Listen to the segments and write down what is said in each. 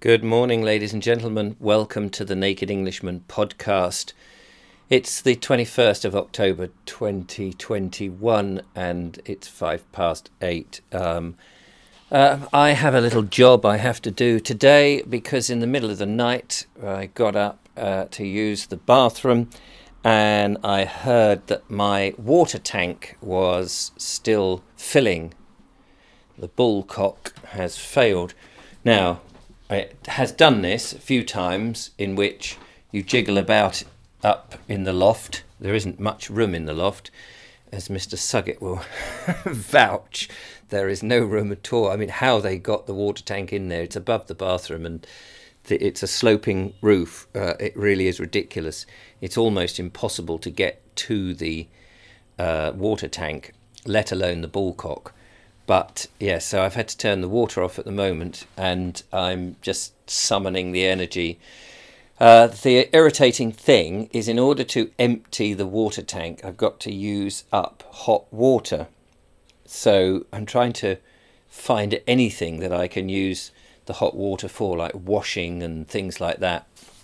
Good morning, ladies and gentlemen. Welcome to the Naked Englishman podcast. It's the 21st of October 2021 and it's 8:05. I have a little job I have to do today because in the middle of the night I got up to use the bathroom and I heard that my water tank was still filling. The bullcock has failed. Now, it has done this a few times in which you jiggle about up in the loft. There isn't much room in the loft, as Mr. Suggett will vouch. There is no room at all. I mean, how they got the water tank in there, it's above the bathroom and it's a sloping roof. It really is ridiculous. It's almost impossible to get to the water tank, let alone the bullcock. But yeah, so I've had to turn the water off at the moment and I'm just summoning the energy. The irritating thing is in order to empty the water tank, I've got to use up hot water. So I'm trying to find anything that I can use the hot water for, like washing and things like that.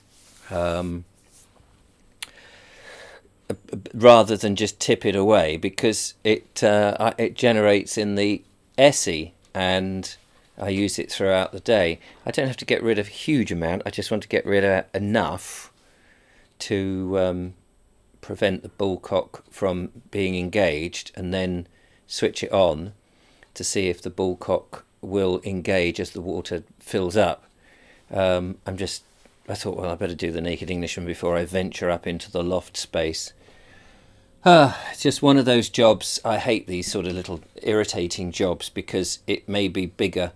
Rather than just tip it away, because it generates in the ESSI and I use it throughout the day. I don't have to get rid of a huge amount. I just want to get rid of enough to prevent the bullcock from being engaged and then switch it on to see if the bullcock will engage as the water fills up. I thought, well, I better do the Naked Englishman before I venture up into the loft space. It's just one of those jobs. I hate these sort of little irritating jobs because it may be bigger.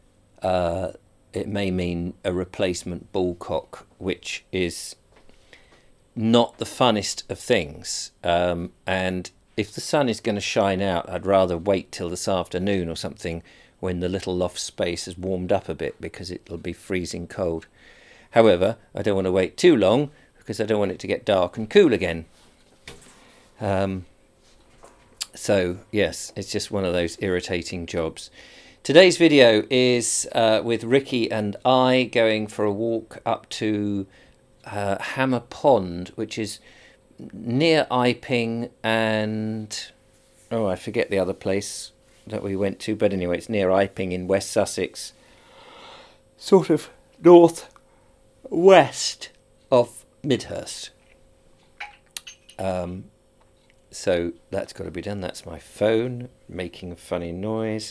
It may mean a replacement bullcock, which is not the funnest of things. And if the sun is going to shine out, I'd rather wait till this afternoon or something when the little loft space has warmed up a bit because it'll be freezing cold. However, I don't want to wait too long because I don't want it to get dark and cool again. So yes, it's just one of those irritating jobs. Today's video is with Ricky and I going for a walk up to Hammer Pond, which is near Iping and I forget the other place that we went to, but anyway, it's near Iping in West Sussex, sort of north west of Midhurst. So that's got to be done. That's my phone making a funny noise.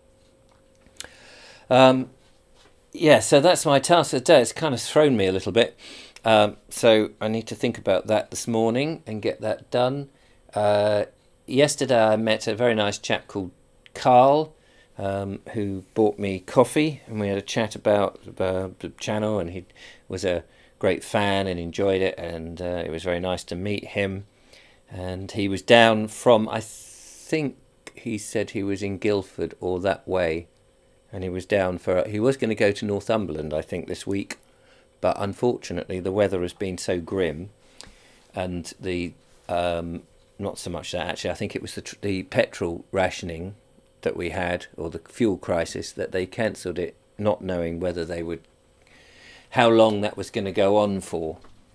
So that's my task of the day. It's kind of thrown me a little bit. So I need to think about that this morning and get that done. Yesterday I met a very nice chap called Carl, who bought me coffee, and we had a chat about the channel, and he was a great fan and enjoyed it, and it was very nice to meet him. And he was down from, I think he said he was in Guildford or that way, and he was he was going to go to Northumberland, I think, this week, but unfortunately the weather has been so grim, and the not so much that actually, I think it was the petrol rationing that we had, or the fuel crisis, that they cancelled it, not knowing whether how long that was going to go on for.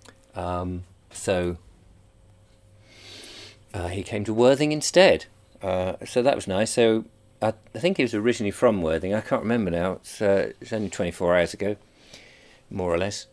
He came to Worthing instead, so that was nice. So I think he was originally from Worthing. I can't remember now. It's only 24 hours ago, more or less.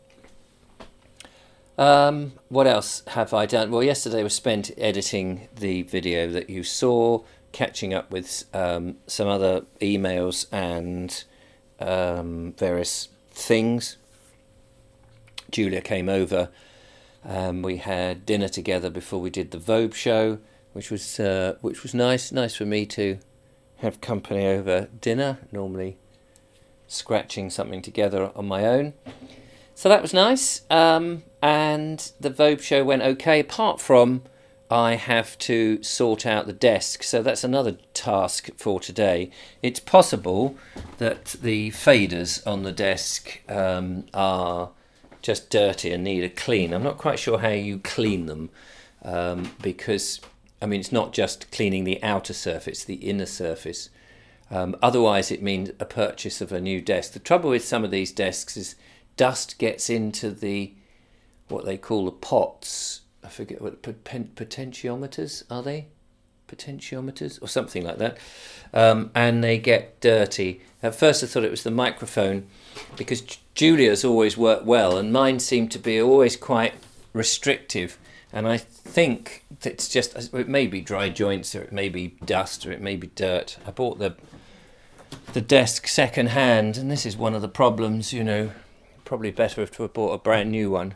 What else have I done? Well, yesterday was spent editing the video that you saw, catching up with some other emails and various things. Julia came over. We had dinner together before we did the Vogue show, which was nice for me to have company over dinner. Normally scratching something together on my own, so that was nice. And the Vogue show went okay, apart from I have to sort out the desk, so that's another task for today. It's possible that the faders on the desk are just dirty and need a clean. I'm not quite sure how you clean them, because I mean it's not just cleaning the outer surface, the inner surface. Otherwise, it means a purchase of a new desk. The trouble with some of these desks is dust gets into what they call the pots. I forget what potentiometers are they? Potentiometers or something like that, and they get dirty. At first I thought it was the microphone, because Julia's always worked well and mine seemed to be always quite restrictive, and I think it's just, it may be dry joints, or it may be dust, or it may be dirt. I bought the desk second hand, and this is one of the problems, probably better if I bought a brand new one.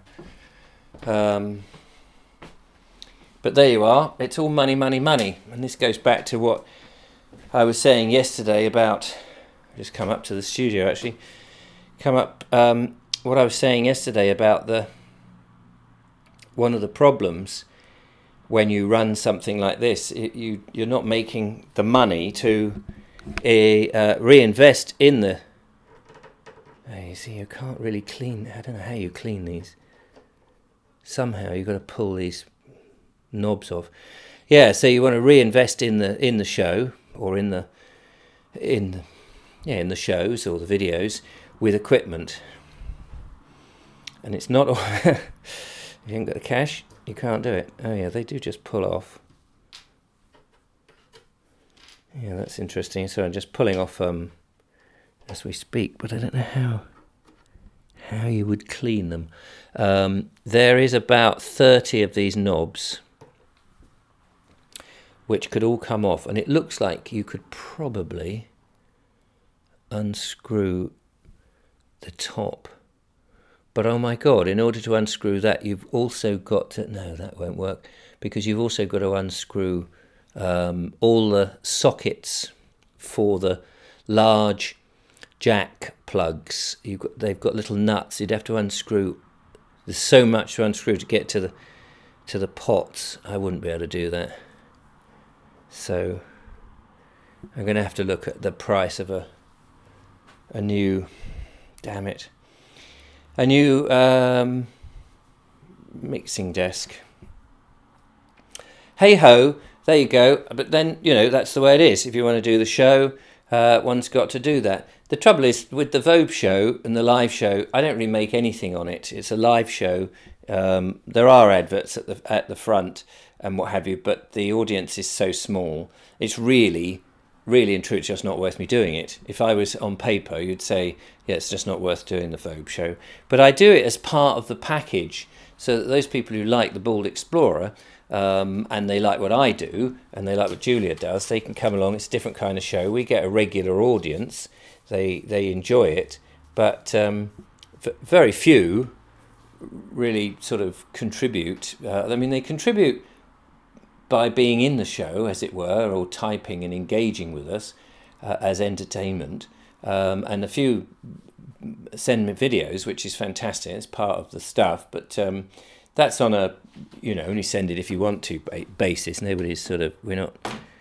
But there you are. It's all money, money, money. And this goes back to what I was saying yesterday about... I just come up to the studio, actually. What I was saying yesterday about one of the problems when you run something like this, you're not making the money to reinvest in the... You see, you can't really clean... I don't know how you clean these. Somehow you've got to pull these knobs off. Yeah, so you want to reinvest in the show, or in the shows or the videos with equipment. And it's not all if you haven't got the cash, you can't do it. Oh yeah, they do just pull off. Yeah, that's interesting. So I'm just pulling off as we speak, but I don't know how you would clean them. There is about 30 of these knobs which could all come off, and it looks like you could probably unscrew the top. But oh my God, in order to unscrew that, you've also got to... No, that won't work, because you've also got to unscrew all the sockets for the large jack plugs. They've got little nuts. You'd have to unscrew. There's so much to unscrew to get to the pots. I wouldn't be able to do that. So I'm going to have to look at the price of a new, a new mixing desk. Hey ho, there you go. But then, that's the way it is. If you want to do the show, one's got to do that. The trouble is, with the Vogue show and the live show, I don't really make anything on it. It's a live show. There are adverts at the front and what have you, but the audience is so small. It's really and truly just not worth me doing it. If I was on paper, you'd say, yeah, it's just not worth doing the Vogue show. But I do it as part of the package, so that those people who like the Bald Explorer, and they like what I do, and they like what Julia does, they can come along. It's a different kind of show. We get a regular audience. They enjoy it, but very few really sort of contribute. They contribute by being in the show, as it were, or typing and engaging with us as entertainment. And a few send me videos, which is fantastic. It's part of the stuff, but that's on a, only send it if you want to basis. Nobody's we're not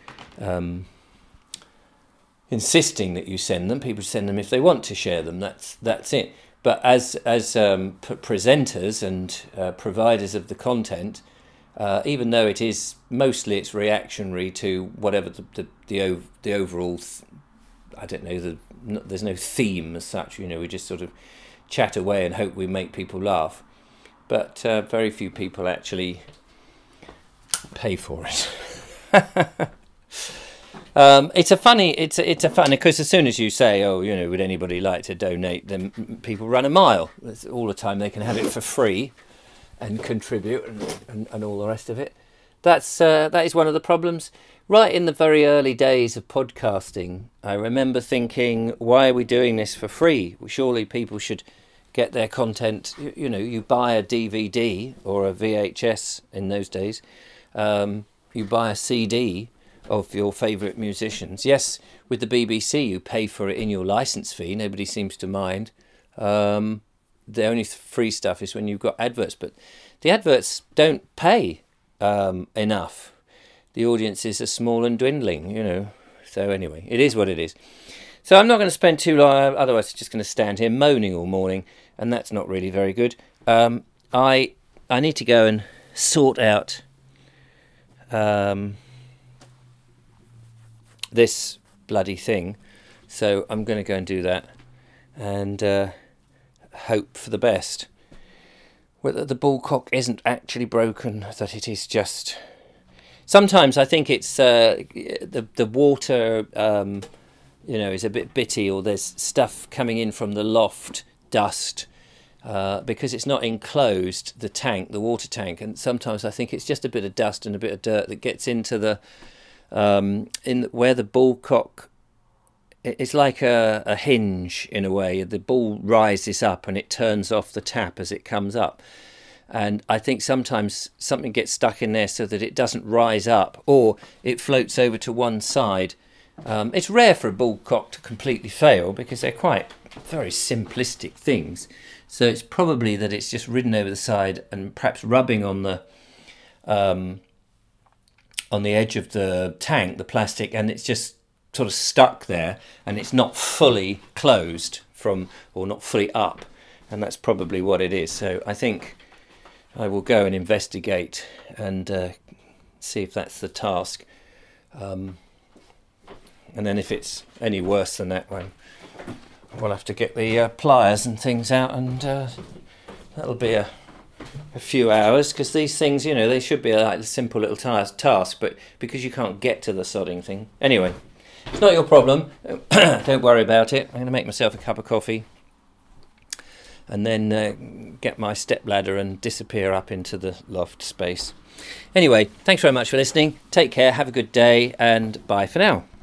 insisting that you send them. People send them if they want to share them. That's it. But as presenters and providers of the content, even though it is mostly it's reactionary to whatever the overall, I don't know, there's no theme as such. We just sort of chat away and hope we make people laugh. But very few people actually pay for it. It's a funny, because as soon as you say, would anybody like to donate, then people run a mile. That's all the time they can have it for free and contribute and all the rest of it. That is one of the problems. Right in the very early days of podcasting, I remember thinking, why are we doing this for free? Surely people should get their content. You buy a DVD or a VHS in those days. You buy a CD of your favourite musicians. Yes, with the BBC you pay for it in your licence fee. Nobody seems to mind. The only free stuff is when you've got adverts, but the adverts don't pay enough. The audiences are small and dwindling, So anyway, it is what it is. So I'm not going to spend too long, otherwise I'm just going to stand here moaning all morning, and that's not really very good. I need to go and sort out this bloody thing. So I'm going to go and do that and hope for the best. Whether the ball cock isn't actually broken, that it is just... Sometimes I think it's the water, is a bit bitty, or there's stuff coming in from the loft, dust, because it's not enclosed, the water tank. And sometimes I think it's just a bit of dust and a bit of dirt that gets into the where the ball cock. It's like a hinge in a way. The ball rises up and it turns off the tap as it comes up. And I think sometimes something gets stuck in there so that it doesn't rise up, or it floats over to one side. It's rare for a ball cock to completely fail because they're quite very simplistic things. So it's probably that it's just ridden over the side and perhaps rubbing on the edge of the tank, the plastic, and it's just sort of stuck there, and it's not fully closed or not fully up, and that's probably what it is. So I think I will go and investigate and see if that's the task, and then if it's any worse than that one, we'll have to get the pliers and things out, and that'll be a few hours, because these things, they should be a simple little task, but because you can't get to the sodding thing. Anyway, it's not your problem. Don't worry about it. I'm going to make myself a cup of coffee and then get my stepladder and disappear up into the loft space. Anyway, thanks very much for listening. Take care, have a good day, and bye for now.